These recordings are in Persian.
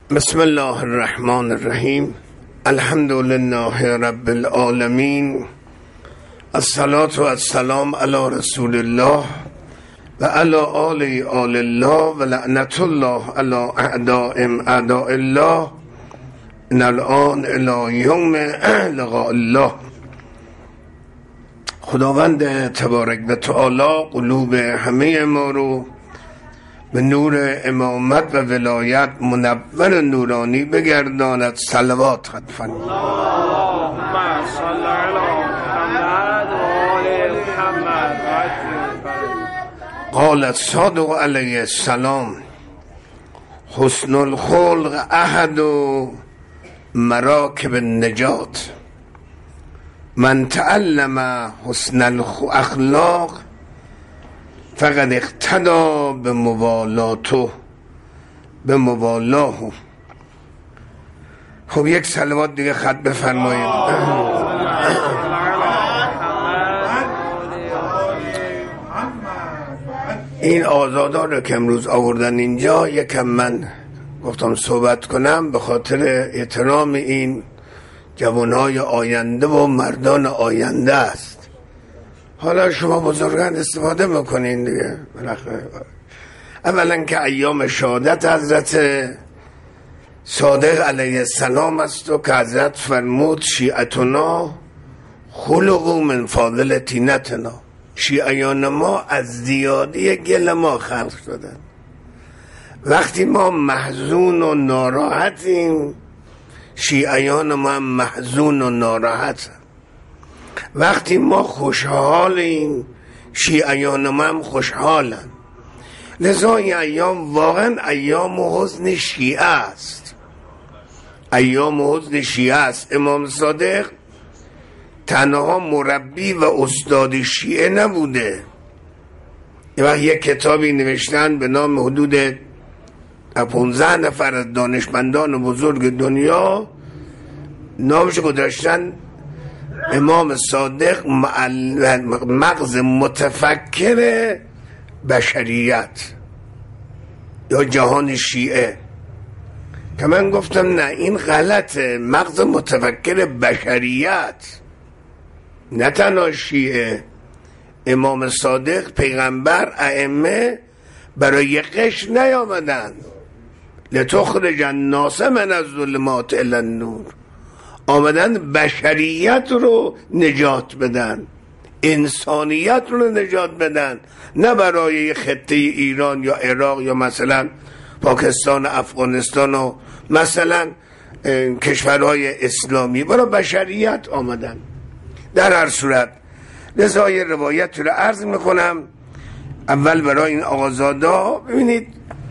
بسم الله الرحمن الرحیم. الحمد لله رب العالمین. الصلاة و السلام علی رسول الله و علی آل الله و لعنت الله علی اعدائهم اعداء الله من الان الی یوم لقاء الله. خداوند تبارک و تعالی قلوب همه ما رو به نور امامت و ولایت منور نورانی بگرداند. صلوات خط فرمایید. اللهم صل علی محمد و آل محمد. قال الصادق علیه السلام: حسن الخلق احد مراکب النجات. من تعلم حسن الاخلاق فقد اقتدا به موالاه. خب یک صلوات دیگه خط بفرمایید. این آزادان رو که امروز آوردن اینجا یکم من گفتم صحبت کنم به خاطر احترام این جوانهای آینده و مردان آینده است. حالا شما بزرگان استفاده میکنین دیگه. اولا که ایام شهادت حضرت صادق علیه السلام است و که حضرت فرمود شیعتنا خلقوا من فاضل طینتنا. شیعیان ما از زیادی گل ما خلق شدن. وقتی ما محزون و ناراحتیم شیعیان ما هم محزون و ناراحتن. وقتی ما خوشحالیم شیعیان ما هم خوشحالن. لذا این ایام واقعا ایام حزن شیعه است. ایام حزن شیعه است. امام صادق تنها مربی و استاد شیعه نبوده. یک کتابی نوشتن به نام حدود 15 نفر از دانشمندان بزرگ دنیا، نامش گذاشتن امام صادق مغز متفکر بشریت یا جهان شیعه. که من گفتم نه، این غلطه. مغز متفکر بشریت، نه تنها شیعه. امام صادق، پیغمبر، ائمه برای قش نیامدن. لتخرج الناس من الظلمات الی النور. آمدن بشریت رو نجات بدن، انسانیت رو نجات بدن، نه برای خطه ایران یا عراق یا مثلا پاکستان و افغانستان و مثلا کشورهای اسلامی. برای بشریت آمدن. در هر صورت لذای روایت رو عرض میکنم. اول برای این آقازادا ببینید،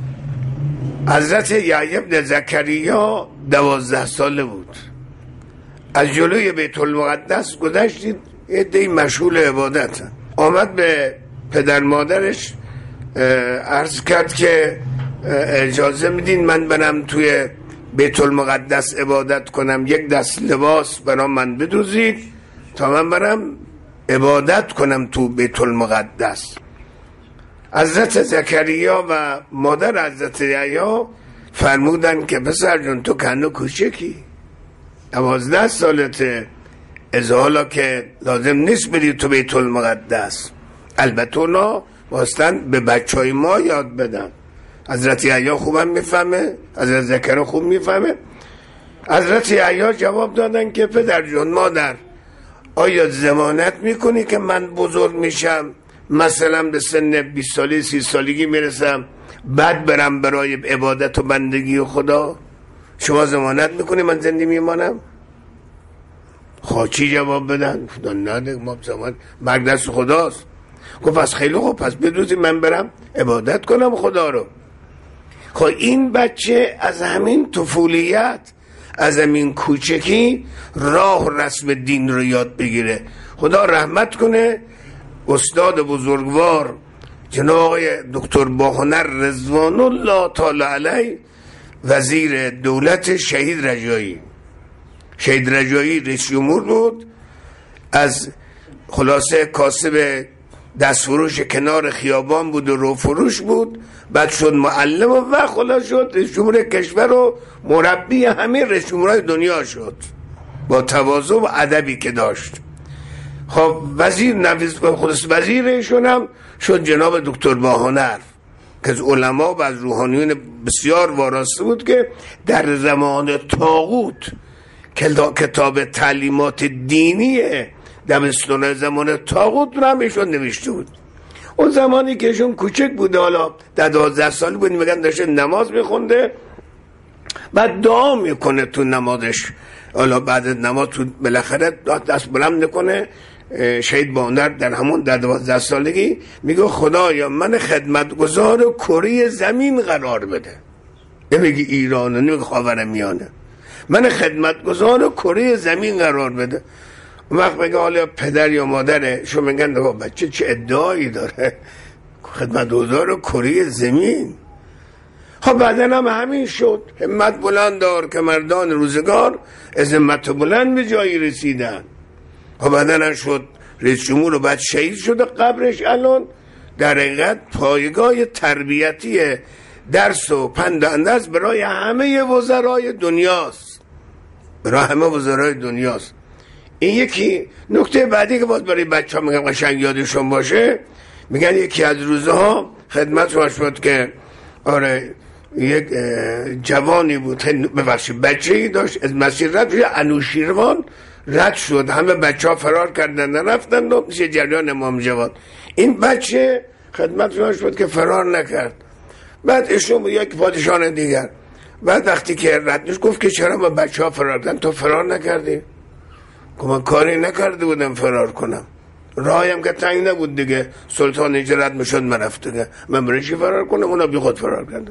حضرت یحیی بن زکریا 12 ساله بود. از جلوی بیت المقدس گذشتید، عده‌ای مشغول عبادت. آمد به پدر مادرش عرض کرد که اجازه میدین من برم توی بیت المقدس عبادت کنم، یک دست لباس برام من بدوزید تا من برم عبادت کنم تو بیت المقدس. حضرت زکریا و مادر حضرت یحیی فرمودن که پسر جون تو کنو کوچکی، 12 سالته، از حالا که لازم نیست بری تو بیت المقدس. البته اونا واسطن به بچهای ما یاد بدن. حضرت یحیی خوبم میفهمه، حضرت زکریا خوب میفهمه. حضرت یحیی جواب دادن که پدر جون مادر آیا ضمانت میکنی که من بزرگ میشم، مثلا به سن 20 سالی 30 سالگی میرسم، بعد برم برای عبادت و بندگی خدا؟ شما ضمانت میکنی من زنده میمانم؟ خب چی جواب بدن؟ خدا نده، ما زمان مرگ دست خداست. گفت پس خیلی خوب، پس بدوزی من برم عبادت کنم خدا رو. خب این بچه از همین طفولیت، از همین کوچکی راه رسم دین رو یاد بگیره. خدا رحمت کنه استاد بزرگوار جناب آقای دکتر باهنر رضوان الله تعالی علیه، وزیر دولت شهید رجایی. شهید رجایی رئیس جمهور بود، از خلاصه کاسب دستفروش کنار خیابان بود و روفروش بود، بعد شد معلم و خلاص شد رئیس جمهور کشور و مربی همه رئیس جمهورهای دنیا شد با تواضع و ادبی که داشت. خب خودش وزیرشون هم شد جناب دکتر باهنر که از علما و از روحانیون بسیار وارسته بود که در زمان طاغوت کتاب تعلیمات دینی دبستان زمان طاغوت رو هم ایشون نوشته بود. اون زمانی که ایشون کوچک بوده، حالا 12 سالی بود، میگن داشته نماز میخونده، بعد دعا میکنه تو نمازش، حالا بعد نماز تو بالاخره دست بلند نکنه، شهید باهنر در همون 12 سالگی میگه خدایا من خدمتگزار کره زمین قرار بده. نمیگه ایران، نمیگه خاورمیانه، من خدمتگزار کره زمین قرار بده. اون وقت میگه حالا پدر یا مادره شو میگن بچه چه ادعایی داره، خدمتگزار کره زمین. خب بعدن هم همین شد، همت بلند دار که مردان روزگار از همت بلند به جایی رسیدن. خب بعدن شد رئیس جمهور و بعد شهید شده، قبرش الان در حقیقت پایگاه تربیتی درس و پند و اندرس برای همه وزرای دنیاست، برای همه وزرای دنیاست. این یکی نکته بعدی که باید برای بچه ها میگم قشنگ یادشون باشه، میگن یکی از روزها خدمت رو شد که آره یک جوانی بود، ببخشید بچه‌ای داشت از مسیر رد شد، انوشیروان رد شد، همه بچه ها فرار کردن رفتن و میشه جریان امام جواد. این بچه خدمت رو شد که فرار نکرد. بعد ایشون بود یک پادشاه دیگر، بعد وقتی که رد نشد گفت که چرا با بچه ها فرار کردن تو فرار نکردی؟ که من کاری نکرده بودم فرار کنم، راهیم که تنگ نبود دیگه، سلطان اینجا رد میشد من رفت دیگه، من برای چی فرار کنم؟ اونا بی خود فرار کردن.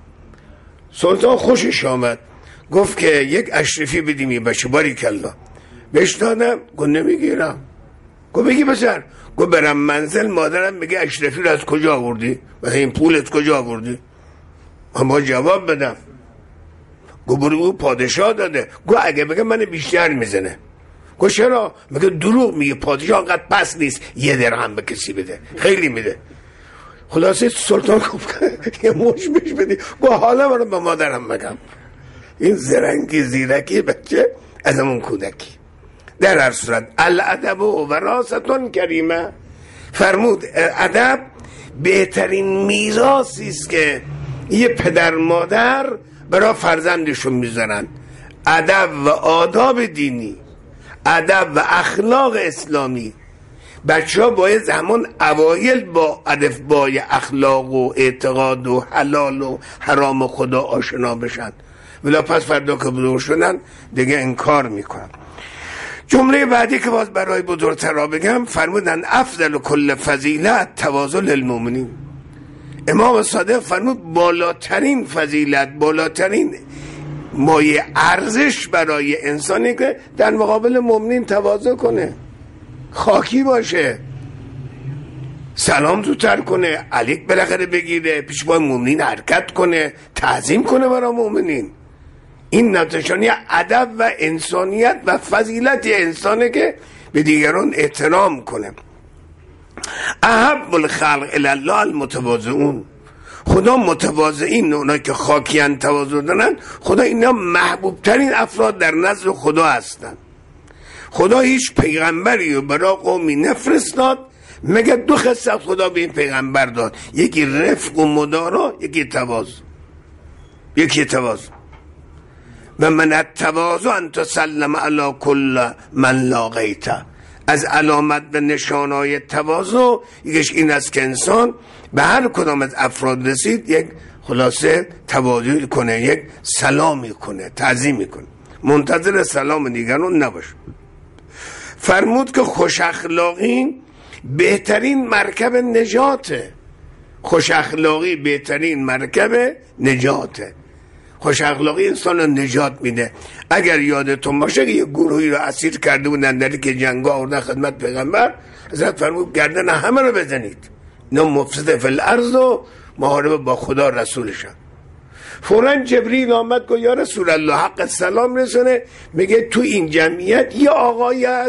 سلطان خوشش آمد، گفت که یک اشرفی بدیم یه بچه، باری کلا بهش دادم. گفت نمیگیرم. گفت بگی بسر. گفت برم منزل مادرم میگه اشرفی رو از کجا آوردی؟ مثلا این پول از کجا آوردی؟ اما جواب بدم. گفت برو پادشاه داده. گفت اگه بگه من بیشتر میزنه. گفت چرا؟ میگه دروغ میگه، پادشاه انقدر پس نیست 1 درهم به کسی بده، خیلی میده. خلاصه سلطان گفت یه مش بهش بدی. گفت حالا برو به مادرم بگم. این زرنگی زیرکی بچه از همون کودکی. در هر صورت الادب و وراثتون کریمه، فرمود ادب بهترین میراثی است که یه پدر مادر برای فرزندشون میذارن. ادب و آداب دینی، ادب و اخلاق اسلامی. بچه ها باید زمان اوایل با الفبای اخلاق و اعتقاد و حلال و حرام خدا آشنا بشن، ولی پس فردا که بزرگ شدن دیگه انکار میکنن. جمله بعدی که باز برای بزرگترها بگم، فرمودن افضل کل فضیلت تواضع للمؤمنین. امام صادق فرمود بالاترین فضیلت، بالاترین مایه ارزش برای انسانی که در مقابل مؤمنین تواضع کنه، خاکی باشه، سلام زودتر کنه، علیک بالاخره بگیره، پیش پای مؤمنین حرکت کنه، تعظیم کنه برای مؤمنین. این نشانی ادب و انسانیت و فضیلت انسانه که به دیگران احترام کنه. احب الخلق الی الله المتواضعون. خدا متواضعین، اونایی که خاکیان تواضع دارن، خدا اینا محبوب ترین افراد در نزد خدا هستن. خدا هیچ پیغمبری رو برای قومی نفرستاد مگر 2 خصلت خدا به این پیغمبر داد، یکی رفق و مدارا، یکی تواضع. یکی تواضع. و من التواضع ان تسلم علی کل من لاقیت. از علامت به نشانهای تواضع یکیش این است که انسان به هر کدام از افراد رسید یک خلاصه تواضع کنه، یک سلامی کنه، تعظیمی کنه، منتظر سلام دیگران نباشه. فرمود که خوش اخلاقی بهترین مرکب نجاته. خوش اخلاقی بهترین مرکب نجاته. خوش اخلاقی انسان رو نجات میده. اگر یادتون باشه که یه گروهی رو اسیر کرده بودن در که جنگا آوردن خدمت پیغمبر، حضرت فرمود گردن همه رو بزنید، نه مفسد فی الارض و محارب با خدا رسولشن. فوراً جبریل آمد گفت یا رسول الله، حق سلام رسونه، میگه تو این جمعیت یه آقایی هست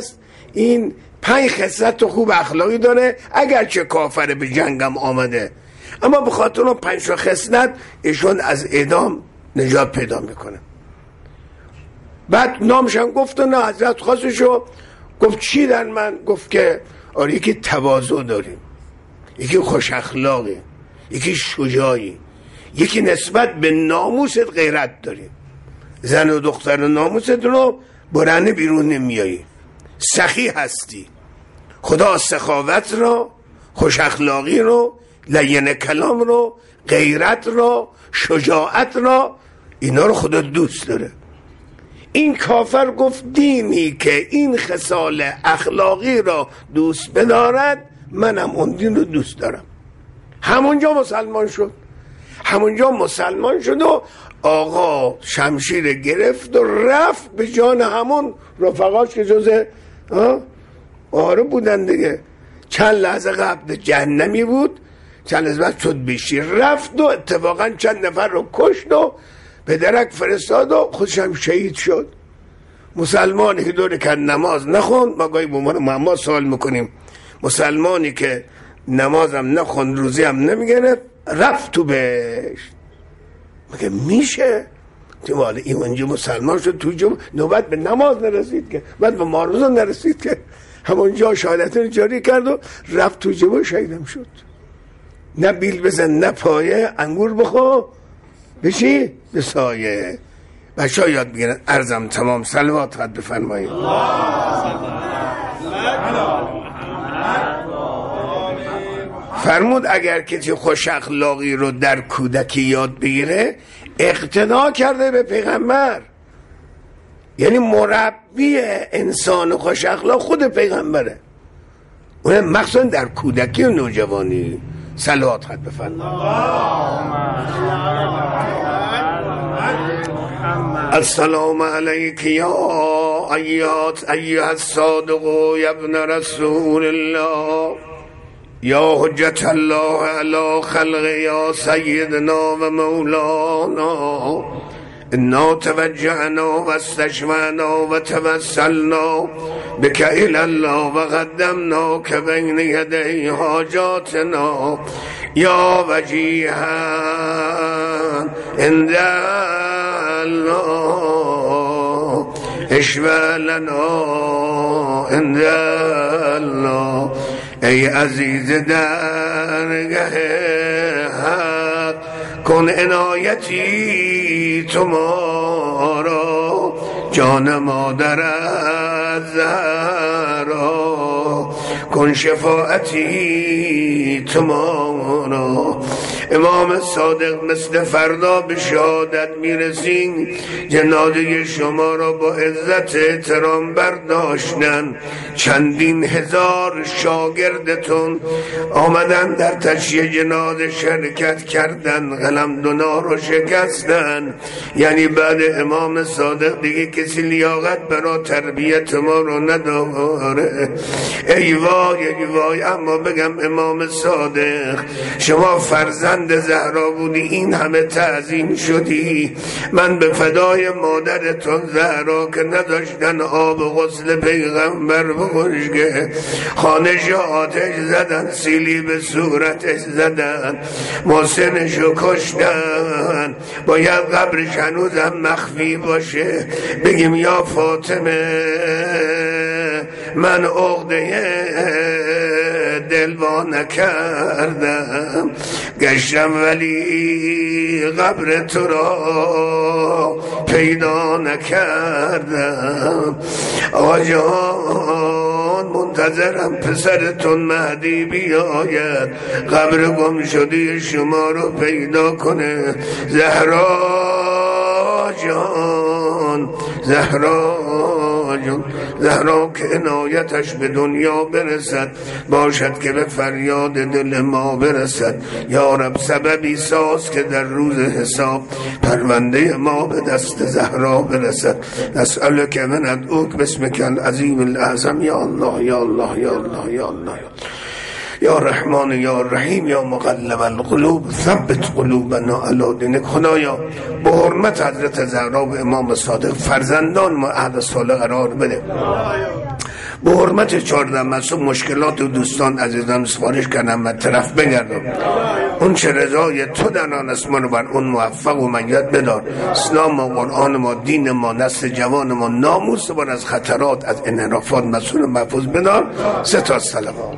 این 5 خصلت خوب اخلاقی داره، اگرچه کافر به جنگم آمده، اما به خاطر اون 5 خصلت ایشون از اعدام نجات پیدا میکنه. بعد نامشم گفت و نه حضرت خواستشو گفت چی در من؟ گفت که آره یکی تواضع داریم، یکی خوش اخلاقی، یکی شجاعی، یکی نسبت به ناموست غیرت داریم. زن و دختر ناموست رو برنه بیرون نمیایی، سخی هستی. خدا سخاوت رو، خوش اخلاقی رو، لین کلام رو، غیرت رو، شجاعت رو، اینا رو خدا دوست داره. این کافر گفت دینی که این خصال اخلاقی را دوست بدارد منم اون دین رو دوست دارم. همونجا مسلمان شد. همونجا مسلمان شد و آقا شمشیر گرفت و رفت به جان همون رفقاش که جزء آره بودن دیگه. چند لحظه قبل جهنمی بود، چند لحظه بعد شد بیشی، رفت و اتفاقا چند نفر رو کشت و به درک فرستاد و خودش هم شهید شد. مسلمانی که دور که نماز نخوند، ما گاهی به ما سوال میکنیم، مسلمانی که نماز هم نخوند، روزی هم نمیگرفت، رفت تو بهشت. مگه میشه؟ والا این اونجا مسلمان شد، تو نوبت به نماز نرسید که، بعد به معروضه نرسید که همونجا شهادت رو جاری کرد و رفت تو جبه شهیدم شد. نه بیل بزن نه پایه، انگور بخو بشی به سایه. بچه ها یاد بگیرن. عرضم تمام. صلوات خط بفرمایید. فرمود اگر کسی خوش اخلاقی رو در کودکی یاد بگیره اقتدا کرده به پیغمبر. یعنی مربی انسان خوش اخلاق خود پیغمبره، اون مخصوصا در کودکی و نوجوانی. صلوات خط بفرمایید. السلام علیک یا ایها الصادق یا ابن رسول الله یا حجت الله علی خلق یا سیدنا و مولانا. انا توجهنا و استشفعنا و توسلنا بک الی الله و قدمناک بین یدی حاجاتنا یا وجیها عند الله اشفع لنا عند الله. ای عزیز درگه حق کن عنایتی تو ما را، جان مادرت زهرا کن شفاعتی تو ما را. امام صادق مثل فردا به شهادت میرسین، جنازه شما را با عزت احترام برداشتن. چندین هزار شاگردتون آمدن در تشییع جنازه شرکت کردن، قلم دونا رو شکستن. یعنی بعد امام صادق دیگه کسی لیاقت برا تربیت ما رو نداره. ای وای ای وای. اما بگم امام صادق شما فرزند زهرا بودی، این همه تعظیم شدی. من به فدای مادرتون زهرا که نداشتن آب غسل پیغمبر بخشگه، خانش آتش زدن، سیلی به صورتش زدن، محسنشو کشتن. باید قبرش هنوزم مخفی باشه، بگیم یا فاطمه من عقده دل وا نکردم، گشتم ولی قبر تو را پیدا نکردم. آقا جان منتظرم پسرتون مهدی بیاید، قبر گم شده شما رو پیدا کنه. زهرا جان، زهرا جان، زهرا که عنایتش به دنیا برسد، باشد که به فریاد دل ما برسد. یا رب سببی ساز که در روز حساب پرونده ما به دست زهرا برسد. نسألک و ندعوک باسمک العظیم الاعظم یا الله یا الله یا الله یا الله یا رحمان یا رحیم یا مقلب القلوب ثبت قلوبنا علی دینک. خدایا به حرمت حضرت زهرا و امام صادق فرزندان ما عهد صالح قرار بده. به حرمت 14 مصوم مشکلات و دوستان عزیزان سفارش کردم و طرف بگردم. اون چه رضای تو در آن است، ما رو بر اون موفق و منیت بدار. اسلام و قرآن ما، دین ما، نسل جوان ما، ناموس ما از خطرات، از انحرافات مسئول محفوظ بدار. 3 تا سلام.